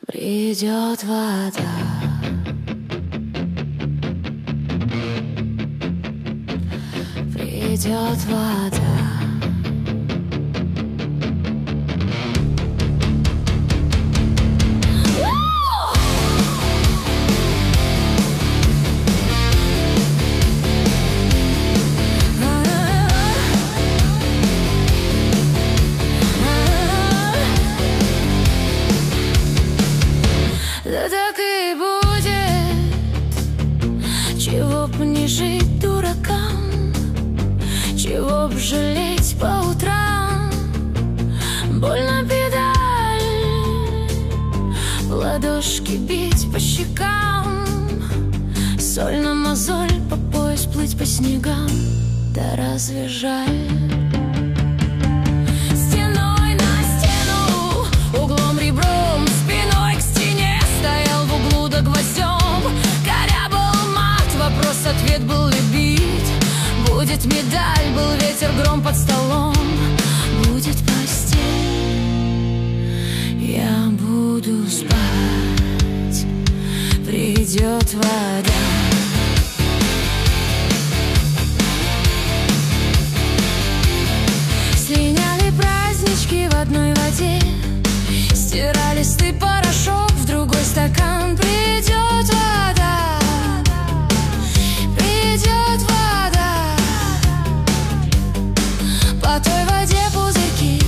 Придет вода, придет вода. Да так и будет, чего б не жить дуракам, чего б жалеть по утрам. Больно педаль, в ладошки бить по щекам, соль на мозоль, по пояс плыть по снегам. Да разве жаль? Ответ был любить, будет медаль, был ветер, гром под столом, будет постель, я буду спать, придет вода. Слиняли празднички в одной воде, стирали стыд порошок в другой стакан. Придет вода, придет вода, по той воде пузырьки,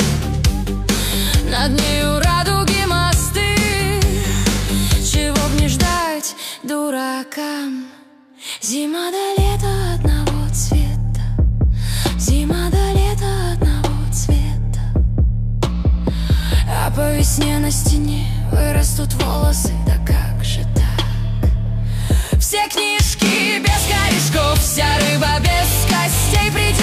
над нею радуги мосты. Чего б не ждать дуракам, зима до лета одного цвета, зима до лета одного цвета. А по весне на стене вырастут волосы, да как же так? Все книжки без корешков, вся рыба без костей.